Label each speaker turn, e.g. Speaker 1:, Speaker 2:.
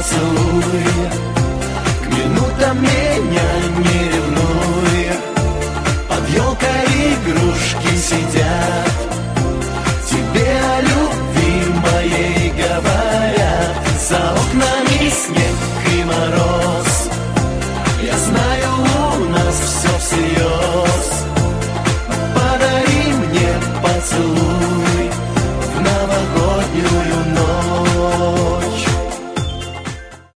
Speaker 1: поцелуя, к минутам меня не ревнуя. Под елкой игрушки сидят.